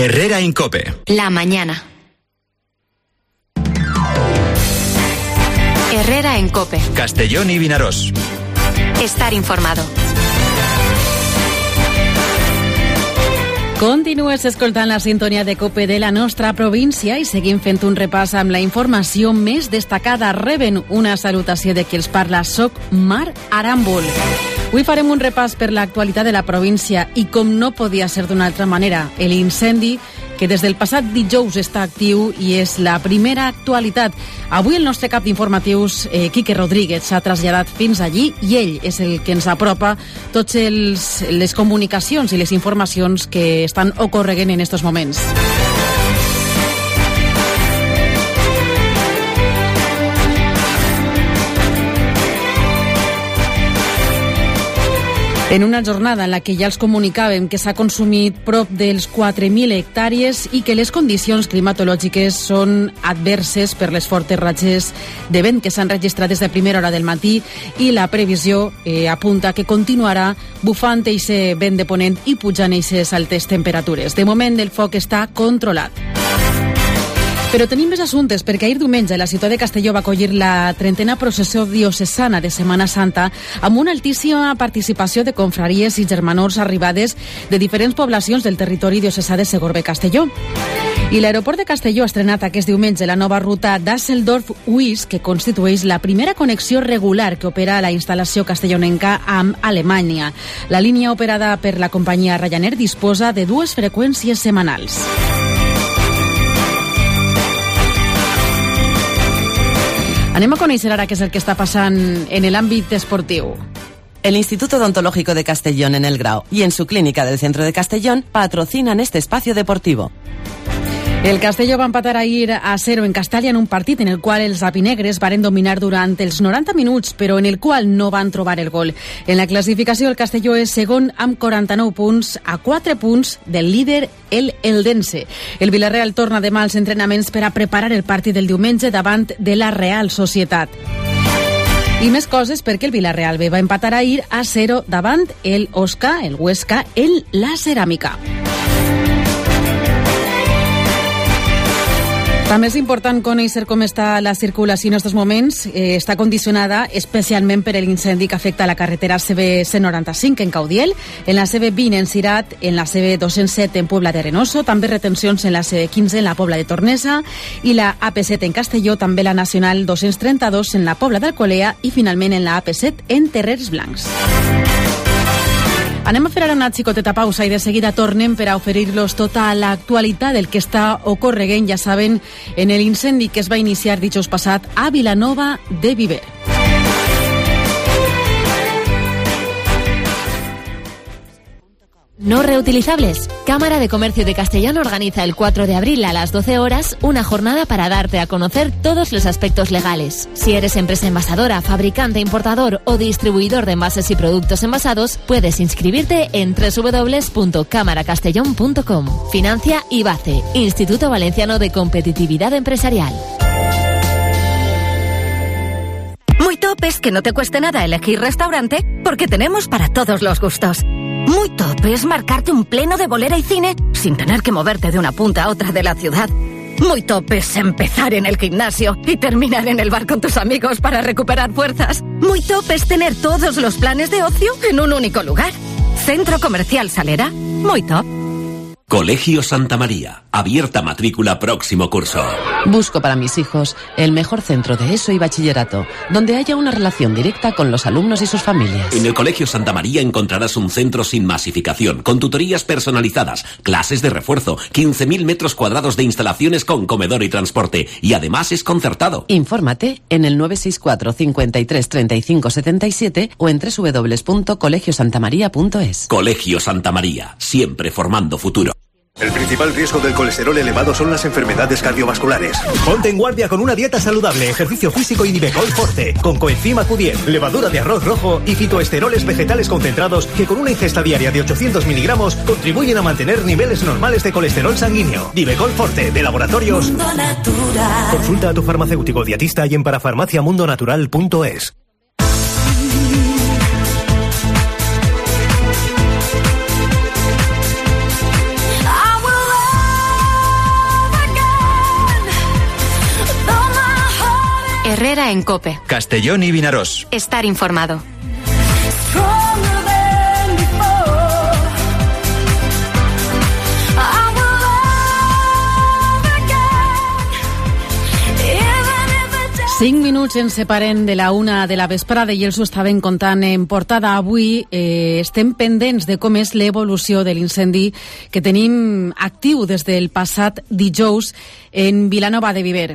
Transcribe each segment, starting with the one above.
Herrera en COPE. La mañana. Herrera en COPE. Castellón y Vinaròs. Estar informado. Continues escoltant la sintonia de COPE de la nostra província i seguim fent un repàs amb la informació més destacada. Reben una salutació de qui els parla. Soc Mar Aràmbol. Avui farem un repàs per l'actualitat de la província i, com no podia ser d'una altra manera, l'incendi que des del passat dijous està actiu i és la primera actualitat. Avui el nostre cap d'informatius, Quique Rodríguez, s'ha traslladat fins allí i ell és el que ens apropa totes les comunicacions i les informacions que estan ocorregent en estos moments. En una jornada en la que ja els comunicàvem que s'ha consumit prop dels 4.000 hectàrees i que les condicions climatològiques són adverses per les fortes ratxes de vent que s'han registrat des de primera hora del matí i la previsió apunta que continuarà bufant eixe vent de ponent i pujant eixes altes temperatures. De moment el foc està controlat. Però tenim més assumptes, perquè ahir diumenge la ciutat de Castelló va acollir la 30a processó diocesana de Setmana Santa amb una altíssima participació de confraries i germanors arribades de diferents poblacions del territori diocesà de Segorbe-Castelló. I l'aeroport de Castelló ha estrenat aquest diumenge la nova ruta Düsseldorf-Wies, que constitueix la primera connexió regular que opera la instal·lació castellonenca amb Alemanya. La línia operada per la companyia Ryanair disposa de 2 freqüències setmanals. Anem a conèixer ara què és el que està passant en l'àmbit esportiu. El Instituto Odontológico de Castellón en El Grao y en su clínica del centro de Castellón patrocinan este espacio deportivo. El Castelló va empatar ahir a 0 en Castalla en un partit en el qual els apinegres varen dominar durant els 90 minuts, però en el qual no van trobar el gol. En la classificació, el Castelló és segon amb 49 punts, a 4 punts del líder, el Eldense. El Villarreal torna demà als entrenaments per a preparar el partit del diumenge davant de la Real Societat. I més coses perquè el Villarreal B va empatar ahir a 0 davant el Huesca, en la Ceràmica. També és important conèixer com està la circulació en aquests moments. Està condicionada especialment per l'incendi que afecta la carretera CB195 en Caudiel, en la CB20 en Cirat, en la CB207 en Pobla de Renoso, també retencions en la CB15 en la Pobla de Tornesa i la AP7 en Castelló, també la Nacional 232 en la Pobla d'Alcolea i finalment en la AP7 en Terrers Blancs. Anem a fer ara una xicoteta pausa i de seguida tornem per a oferir-los tota l'actualitat del que està ocorreguent, ja saben, en l'incendi que es va iniciar dijous passat a Vilanova de Viver. No reutilizables. Cámara de Comercio de Castellón organiza el 4 de abril a las 12 horas una jornada para darte a conocer todos los aspectos legales. Si eres empresa envasadora, fabricante, importador o distribuidor de envases y productos envasados, puedes inscribirte en www.cámaracastellón.com. Financia IBACE, Instituto Valenciano de Competitividad Empresarial. Muy top es que no te cueste nada elegir restaurante porque tenemos para todos los gustos. Muy top es marcarte un pleno de bolera y cine sin tener que moverte de una punta a otra de la ciudad. Muy top es empezar en el gimnasio y terminar en el bar con tus amigos para recuperar fuerzas. Muy top es tener todos los planes de ocio en un único lugar. Centro Comercial Salera. Muy top. Colegio Santa María. Abierta matrícula próximo curso. Busco para mis hijos el mejor centro de ESO y bachillerato, donde haya una relación directa con los alumnos y sus familias. En el Colegio Santa María encontrarás un centro sin masificación, con tutorías personalizadas, clases de refuerzo, 15.000 metros cuadrados de instalaciones con comedor y transporte, y además es concertado. Infórmate en el 964 53 35 77 o en www.colegiosantamaria.es. Colegio Santa María, siempre formando futuro. El principal riesgo del colesterol elevado son las enfermedades cardiovasculares. Ponte en guardia con una dieta saludable, ejercicio físico y Divecol Forte, con coenzima Q10, levadura de arroz rojo y fitoesteroles vegetales concentrados que con una ingesta diaria de 800 miligramos contribuyen a mantener niveles normales de colesterol sanguíneo. Divecol Forte, de Laboratorios Mundo Natural. Consulta a tu farmacéutico dietista y en parafarmaciamundonatural.es. hora en COPE. Castellón y Vinaròs. Estar informado. Cinc minuts ens separen de la 1 de la vesprada i els ho estaven contant en portada. Avui estem pendents de com és l'evolució de l'incendi que tenim actiu des del passat dijous en Vilanova de Viver.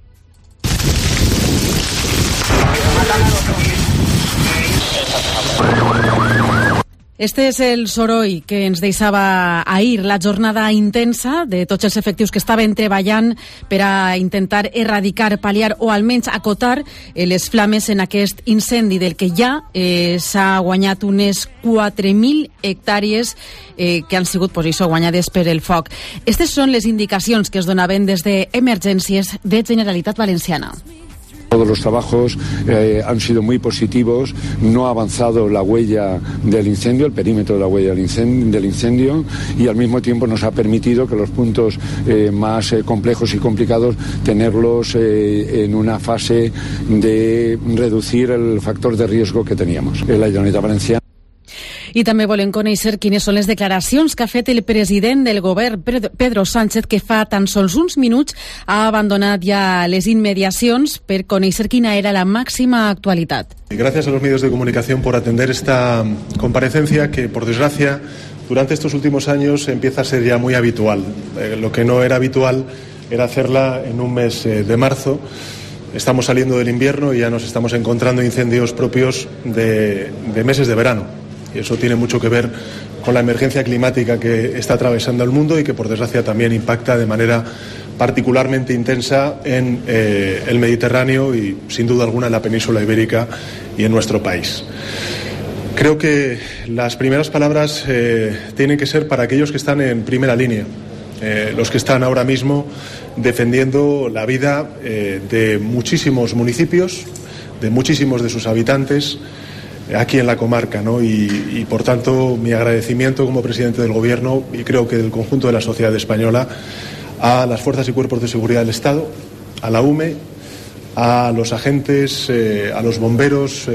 Este és el soroll que ens deixava ahir la jornada intensa de tots els efectius que estaven treballant per a intentar erradicar, pal·liar o almenys acotar les flames en aquest incendi del que ja s'ha guanyat unes 4.000 hectàrees que han sigut guanyades per el foc. Aquestes són les indicacions que es donaven des d'Emergències de Generalitat Valenciana. Todos los trabajos han sido muy positivos, no ha avanzado la huella del incendio, el perímetro de la huella del incendio y al mismo tiempo nos ha permitido que los puntos más complejos y complicados tenerlos en una fase de reducir el factor de riesgo que teníamos. La Generalitat Valenciana. I també volem conèixer quines són les declaracions que ha fet el president del govern, Pedro Sánchez, que fa tan sols uns minuts ha abandonat ja les inmediacions per conèixer quina era la màxima actualitat. Gracias a los medios de comunicación por atender esta comparecencia que, por desgracia, durante estos últimos años empieza a ser ya muy habitual. Lo que no era habitual era hacerla en un mes de marzo. Estamos saliendo del invierno y ya nos estamos encontrando incendios propios de meses de verano. Y eso tiene mucho que ver con la emergencia climática que está atravesando el mundo y que, por desgracia, también impacta de manera particularmente intensa en el Mediterráneo y, sin duda alguna, en la península ibérica y en nuestro país. Creo que las primeras palabras tienen que ser para aquellos que están en primera línea, los que están ahora mismo defendiendo la vida de muchísimos municipios, de muchísimos de sus habitantes, aquí en la comarca, ¿no? Y por tanto mi agradecimiento como presidente del Gobierno y creo que del conjunto de la sociedad española a las fuerzas y cuerpos de seguridad del Estado, a la UME, a los agentes, a los bomberos,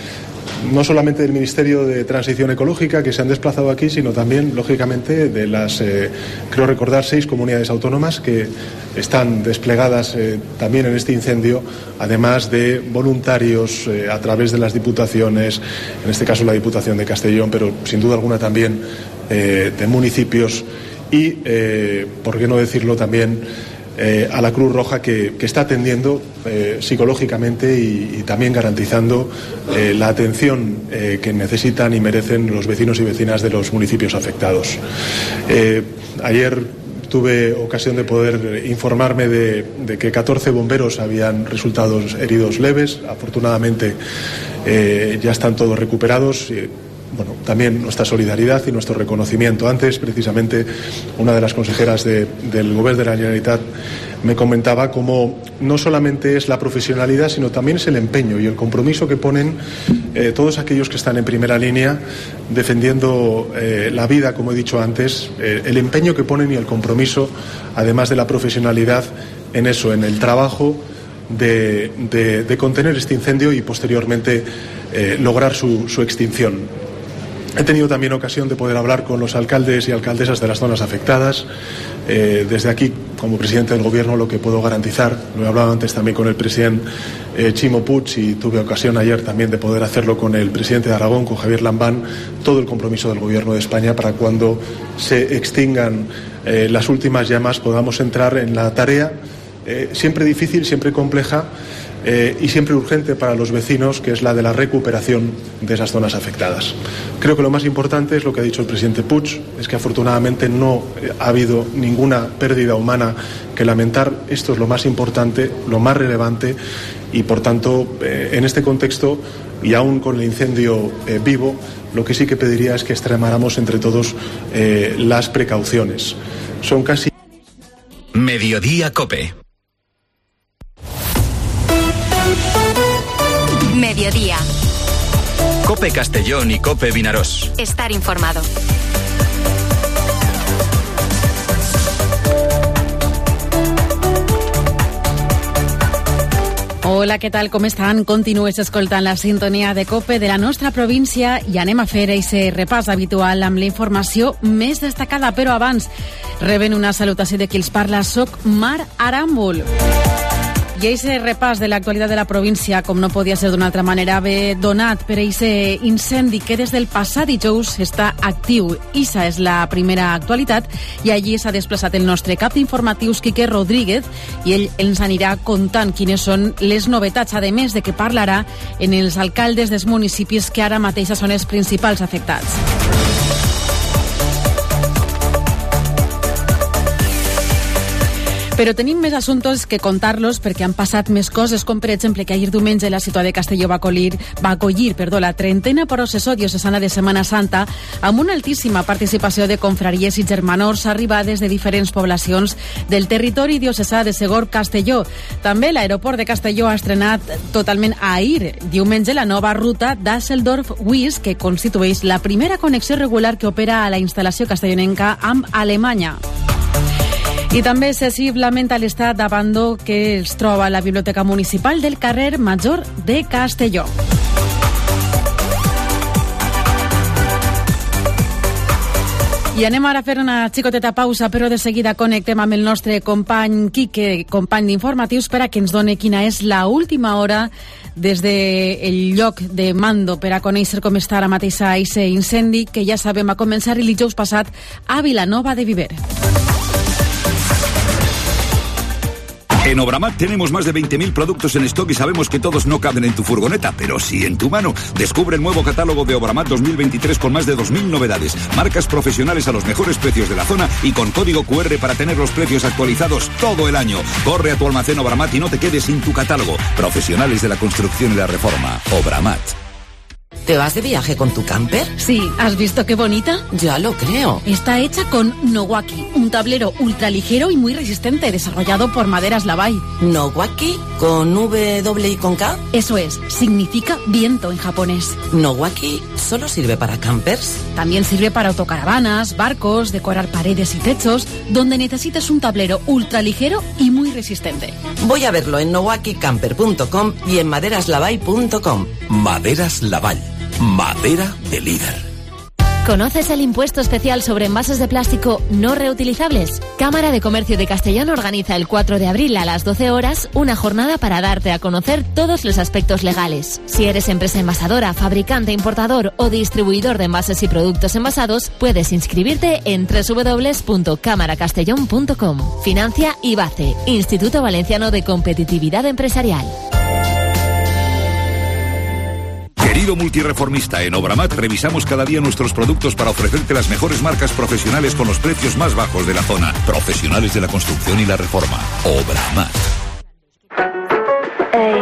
no solamente del Ministerio de Transición Ecológica que se han desplazado aquí, sino también, lógicamente, de las, creo recordar, 6 comunidades autónomas que están desplegadas también en este incendio, además de voluntarios a través de las diputaciones, en este caso la Diputación de Castellón, pero sin duda alguna también de municipios y, por qué no decirlo también, a la Cruz Roja que está atendiendo psicológicamente y también garantizando la atención que necesitan y merecen los vecinos y vecinas de los municipios afectados. Ayer tuve ocasión de poder informarme de que 14 bomberos habían resultado heridos leves. Afortunadamente ya están todos recuperados. Bueno, también nuestra solidaridad y nuestro reconocimiento. Antes, precisamente, una de las consejeras del Gobierno de la Generalitat me comentaba cómo no solamente es la profesionalidad, sino también es el empeño y el compromiso que ponen todos aquellos que están en primera línea defendiendo la vida, como he dicho antes, el empeño que ponen y el compromiso, además de la profesionalidad, en eso, en el trabajo de contener este incendio y posteriormente lograr su extinción. He tenido también ocasión de poder hablar con los alcaldes y alcaldesas de las zonas afectadas. Desde aquí, como presidente del Gobierno, lo que puedo garantizar, lo he hablado antes también con el presidente Ximo Puig y tuve ocasión ayer también de poder hacerlo con el presidente de Aragón, con Javier Lambán, todo el compromiso del Gobierno de España para cuando se extingan las últimas llamas podamos entrar en la tarea, siempre difícil, siempre compleja, y siempre urgente para los vecinos, que es la de la recuperación de esas zonas afectadas. Creo que lo más importante es lo que ha dicho el presidente Puig, es que afortunadamente no ha habido ninguna pérdida humana que lamentar. Esto es lo más importante, lo más relevante y, por tanto, en este contexto y aún con el incendio vivo, lo que sí que pediría es que extremáramos entre todos las precauciones. Son casi... Mediodía COPE. Mediodía. COPE Castellón y COPE Vinaròs. Estar informado. Hola. Hola, què tal, com estan? Continues escoltant la sintonia de COPE de la nostra província i anem a fer aquest repàs habitual amb la informació més destacada, però abans reben una salutació de qui els parla. Soc Mar Aràmbol. I aquest repàs de l'actualitat de la província, com no podia ser d'una altra manera, ve donat per aquest incendi que des del passat dijous està actiu. Issa és la primera actualitat i allí s'ha desplaçat el nostre cap d'informatius, Quique Rodríguez, i ell ens anirà contant quines són les novetats, a més de que parlarà en els alcaldes dels municipis que ara mateix són els principals afectats. Però tenim més assumptes que contar-los perquè han passat més coses, com per exemple que ahir diumenge la ciutat de Castelló va acollir la 30ª processó diocesana de Setmana Santa amb una altíssima participació de confraries i germanors arribades de diferents poblacions del territori diocesà de Segorb, Castelló. També l'aeroport de Castelló ha estrenat totalment ahir, diumenge, la nova ruta Düsseldorf-Wies, que constitueix la primera connexió regular que opera a la instal·lació castellonenca amb Alemanya. I també sensiblement a l'estat d'abandó que es troba a la Biblioteca Municipal del carrer Major de Castelló. I anem ara a fer una xicoteta pausa, però de seguida connectem amb el nostre company Quique, company d'informatius, per a que ens doni quina és la última hora des del lloc de mando per a conèixer com està ara mateix aquest incendi que ja sabem va començar el dijous passat a Vilanova de Viver. En Obramat tenemos más de 20.000 productos en stock y sabemos que todos no caben en tu furgoneta, pero sí en tu mano. Descubre el nuevo catálogo de Obramat 2023 con más de 2.000 novedades, marcas profesionales a los mejores precios de la zona y con código QR para tener los precios actualizados todo el año. Corre a tu almacén Obramat y no te quedes sin tu catálogo. Profesionales de la construcción y la reforma. Obramat. ¿Te vas de viaje con tu camper? Sí, ¿has visto qué bonita? Ya lo creo. Está hecha con Nowaki, un tablero ultraligero y muy resistente, desarrollado por Maderas Lavai. ¿Nowaki? ¿Con W y con K? Eso es, significa viento en japonés. ¿Nowaki solo sirve para campers? También sirve para autocaravanas, barcos, decorar paredes y techos, donde necesites un tablero ultraligero y muy resistente. Voy a verlo en nowakicamper.com y en maderaslavai.com. Maderas Lavai. Madera de líder. ¿Conoces el impuesto especial sobre envases de plástico no reutilizables? Cámara de Comercio de Castellón organiza el 4 de abril a las 12 horas una jornada para darte a conocer todos los aspectos legales. Si eres empresa envasadora, fabricante, importador o distribuidor de envases y productos envasados, puedes inscribirte en www.cámaracastellón.com. Financia IBACE, Instituto Valenciano de Competitividad Empresarial. Querido multireformista, en Obramat revisamos cada día nuestros productos para ofrecerte las mejores marcas profesionales con los precios más bajos de la zona. Profesionales de la construcción y la reforma. Obramat. Hey.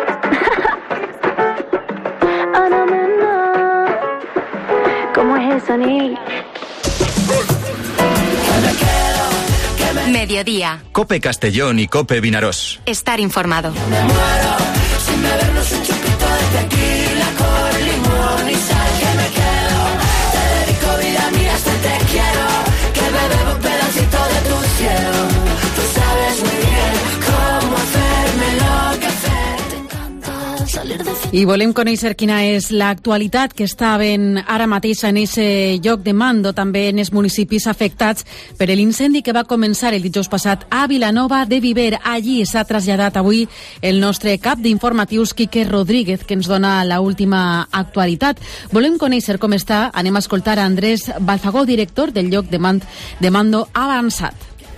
¿Cómo es eso, Nick? Mediodía. COPE Castellón y COPE Vinarós. Estar informado. I volem conèixer quina és l'actualitat que estaven ara mateix en aquest lloc de mando, també en els municipis afectats per l'incendi que va començar el dijous passat a Vilanova de Viver. Allí s'ha traslladat avui el nostre cap d'informatius, Quique Rodríguez, que ens dona l'última actualitat. Volem conèixer com està. Anem a escoltar a Andrés Balfagó, director del lloc de mando avançat.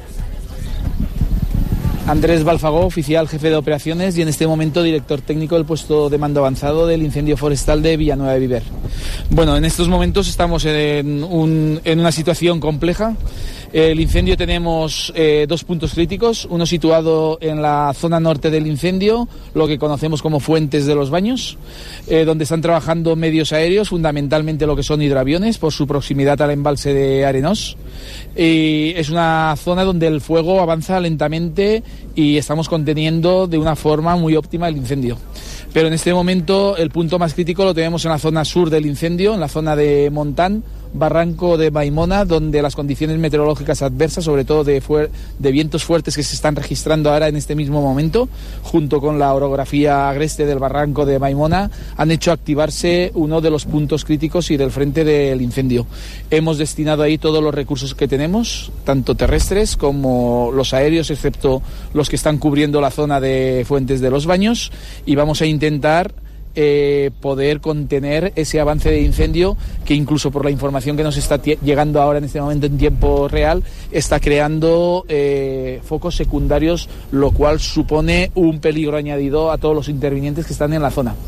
Andrés Balfagó, oficial jefe de operaciones y en este momento director técnico del puesto de mando avanzado del incendio forestal de Villanueva de Viver. Bueno, en estos momentos estamos en una situación compleja. El incendio tenemos dos puntos críticos, uno situado en la zona norte del incendio, lo que conocemos como Fuentes de los Baños, donde están trabajando medios aéreos, fundamentalmente lo que son hidroaviones, por su proximidad al embalse de Arenós. Y es una zona donde el fuego avanza lentamente y estamos conteniendo de una forma muy óptima el incendio. Pero en este momento el punto más crítico lo tenemos en la zona sur del incendio, en la zona de Montán, barranco de Maimona, donde las condiciones meteorológicas adversas, sobre todo de vientos fuertes que se están registrando ahora en este mismo momento, junto con la orografía agreste del barranco de Maimona, han hecho activarse uno de los puntos críticos y del frente del incendio. Hemos destinado ahí todos los recursos que tenemos, tanto terrestres como los aéreos, excepto los que están cubriendo la zona de Fuentes de los Baños, y vamos a intentar poder contener ese avance de incendio que, incluso por la información que nos está llegando ahora en este momento en tiempo real, está creando focos secundarios, lo cual supone un peligro añadido a todos los intervinientes que están en la zona.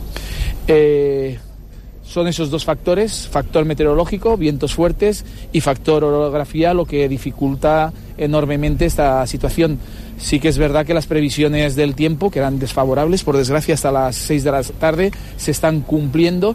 Son esos dos factores, factor meteorológico, vientos fuertes, y factor orografía, lo que dificulta enormemente esta situación. Sí que es verdad que las previsiones del tiempo, que eran desfavorables, por desgracia hasta las 6 de la tarde, se están cumpliendo,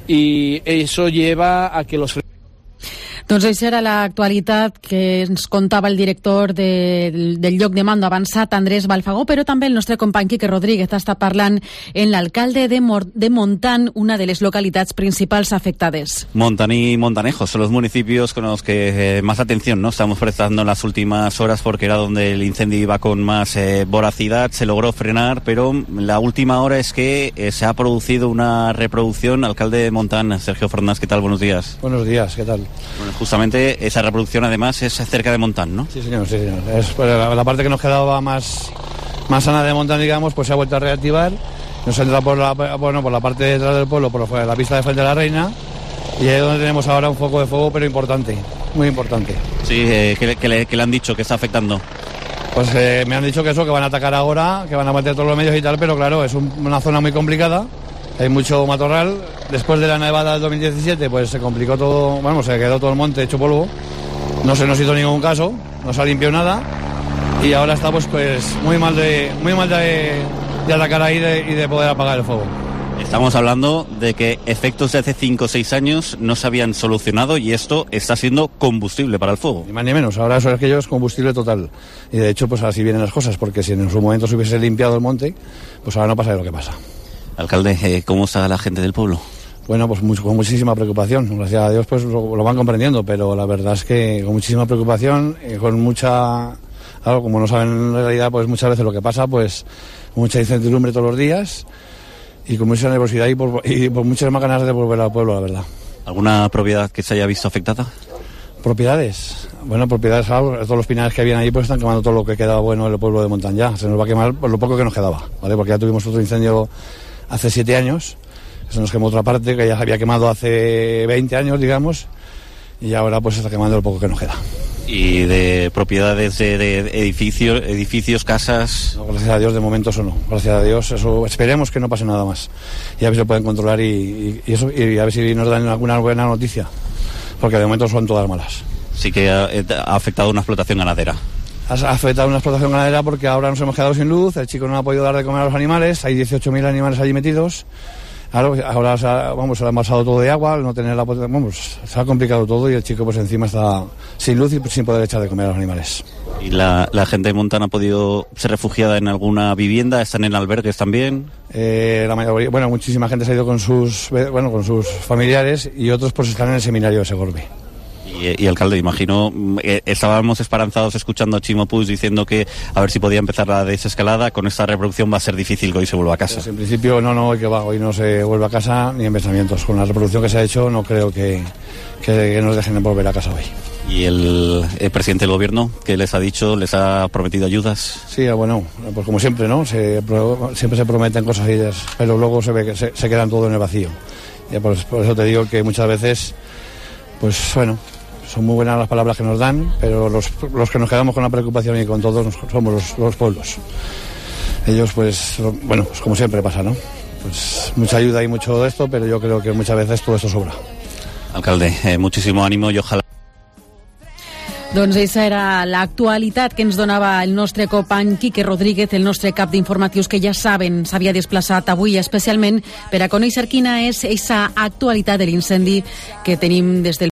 y eso lleva a que los... Doncs això era l'actualitat que ens contava el director del lloc de mando avançat, Andrés Balfagó, però també el nostre company Quique Rodríguez està parlant en l'alcalde de Montant, una de les localitats principals afectades. Montant y Montanejo son los municipios con los que más atención, ¿no?, estamos prestando en las últimas horas, porque era donde el incendio iba con más voracidad. Se logró frenar, pero la última hora es que se ha producido una reproducción. Alcalde de Montant, Sergio Fernández, ¿qué tal? Buenos días. Buenos días, ¿qué tal? Bueno, justamente esa reproducción además es cerca de Montant, ¿no? Sí, señor, sí, señor. Es, pues, la parte que nos quedaba más sana de Montant, digamos, pues se ha vuelto a reactivar. Nos entra por la parte de detrás del pueblo, por la pista de Fuente de la Reina, y ahí es donde tenemos ahora un foco de fuego, pero importante, muy importante. Sí, ¿qué le han dicho? ¿Qué está afectando? Pues me han dicho que van a atacar ahora, que van a meter todos los medios y tal, pero claro, es una zona muy complicada. Hay mucho matorral. Después de la nevada del 2017, pues se complicó todo, se quedó todo el monte hecho polvo. No se nos hizo ningún caso, no se ha limpiado nada, y ahora estamos pues muy mal de atacar ahí y de poder apagar el fuego. Estamos hablando de que efectos de hace 5 o 6 años no se habían solucionado, y esto está siendo combustible para el fuego. Ni más ni menos, ahora eso es que es combustible total. Y de hecho, pues así vienen las cosas, porque si en su momento se hubiese limpiado el monte, pues ahora no pasa lo que pasa. Alcalde, ¿cómo está la gente del pueblo? Bueno, pues con muchísima preocupación. Gracias a Dios pues lo van comprendiendo, pero la verdad es que con muchísima preocupación, con mucha... Claro, como no saben en realidad, pues muchas veces lo que pasa, pues mucha incertidumbre todos los días, y con mucha nerviosidad y por muchas más ganas de volver al pueblo, la verdad. ¿Alguna propiedad que se haya visto afectada? ¿Propiedades? Bueno, propiedades, claro, todos los pinares que habían ahí pues están quemando todo lo que quedaba bueno en el pueblo de Montant ya. Se nos va a quemar por lo poco que nos quedaba, ¿vale? Porque ya tuvimos otro incendio hace 7 años, se nos quemó otra parte que ya se había quemado hace 20 años, digamos, y ahora pues se está quemando lo poco que nos queda. ¿Y de propiedades de edificios, casas? No, gracias a Dios, de momento eso no. Gracias a Dios, eso esperemos que no pase nada más. Y a ver si lo pueden controlar y a ver si nos dan alguna buena noticia, porque de momento son todas malas. Sí que ha afectado una explotación ganadera. Ha afectado una explotación ganadera porque ahora nos hemos quedado sin luz, el chico no ha podido dar de comer a los animales, hay 18.000 animales allí metidos. Ahora se ha envasado todo de agua, al no tener se ha complicado todo, y el chico pues encima está sin luz y sin poder echar de comer a los animales. ¿Y la gente de Montant ha podido ser refugiada en alguna vivienda? ¿Están en albergues también? La mayoría, muchísima gente se ha ido con sus familiares, y otros pues están en el seminario de Segorbe. Y alcalde, imagino, estábamos esperanzados escuchando a Chimo Puig diciendo que a ver si podía empezar la desescalada. Con esta reproducción va a ser difícil que hoy se vuelva a casa. Pues en principio hoy no se vuelve a casa ni en pensamientos. Con la reproducción que se ha hecho no creo que nos dejen volver a casa hoy. ¿Y el presidente del gobierno qué les ha dicho? ¿Les ha prometido ayudas? Sí, pues como siempre, ¿no? Siempre se prometen cosas, pero luego se ve que se quedan todo en el vacío. Y por eso te digo que muchas veces, son muy buenas las palabras que nos dan, pero los que nos quedamos con la preocupación y con todos somos los pueblos. Ellos, pues como siempre pasa, ¿no? Pues mucha ayuda y mucho de esto, pero yo creo que muchas veces todo esto sobra. Alcalde, muchísimo ánimo y ojalá... Doncs aquesta era l'actualitat que ens donava el nostre company Quique Rodríguez, el nostre cap d'informatius, que ja saben s'havia desplaçat avui especialment per a conèixer quina és aquesta actualitat de l'incendi que tenim des del